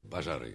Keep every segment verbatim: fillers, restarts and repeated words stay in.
Пожары.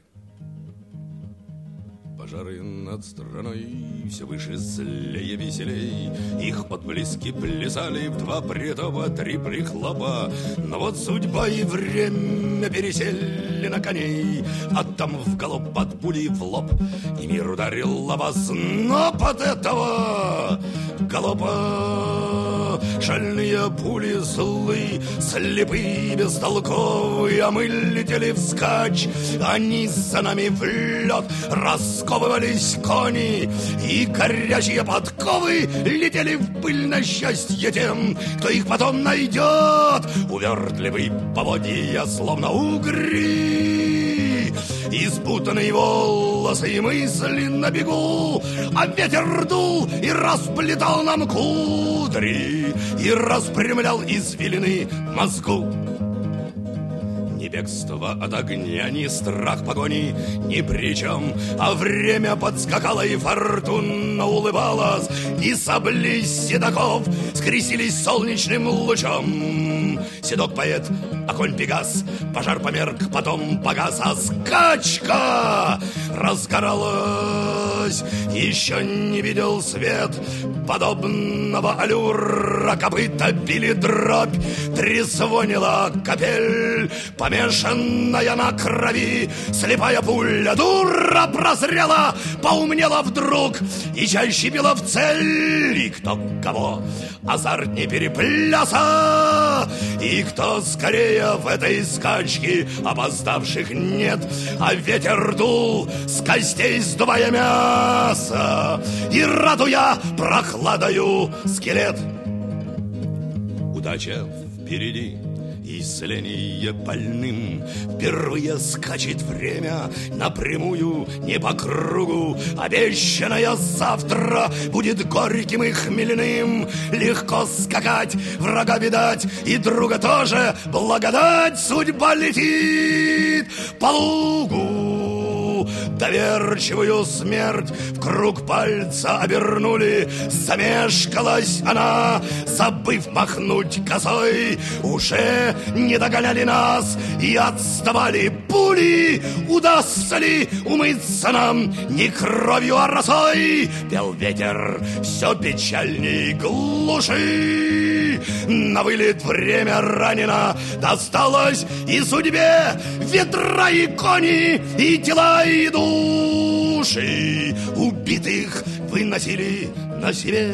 Пожары над страной все выше, злее, веселей. Их отблески плясали в два притопа, три прихлопа. Но вот судьба и время пересели на коней, а там в галоп под пули в лоб, и мир ударил лаваз. Но под этого галопа шальные пули злы, слепые, бестолковые, а мы летели вскачь. Они за нами в лед расковывались кони, и горячие подковы летели в пыль на счастье тем, кто их потом найдет. Увертливые поводья, словно угри, испутанные волосы и мысли на бегу, а ветер дул и расплетал нам кудри и распрямлял извилины мозгу. Ни бегство от огня, ни страх погони ни при чем, а время подскакало и фортуна улыбалась, и сабли седоков скрестились солнечным лучом. Седок поэт, а конь Пегас, пожар померк, потом погас, а скачка разгоралась. Еще не видел свет подобного аллюра, копыта били дробь, трезвонила капель, помешанная на крови, слепая пуля дура прозрела, поумнела вдруг и чаще била в цель. И кто кого азартней перепляса, и кто скорее в этой скачке, опоздавших нет, а ветер дул с костей, сдувая мясо и радуя прохладою скелет. Удача впереди, исцеление больным. Впервые скачет время напрямую, не по кругу. Обещанное завтра будет горьким и хмельным. Легко скакать, врага видать, и друга тоже. Благодать, судьба летит по лугу. Доверчивую смерть в круг пальца обернули. Замешкалась она, забыв махнуть косой. Уже не догоняли нас и отставали пули. Удастся ли умыться нам не кровью, а росой? Пел ветер все печальней глуши. На вылет время ранено досталось и судьбе. Ветра и кони, и тела, и души убитых выносили на себе.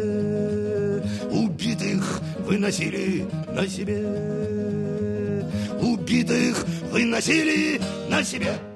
Убитых выносили на себе. Убитых выносили на себе.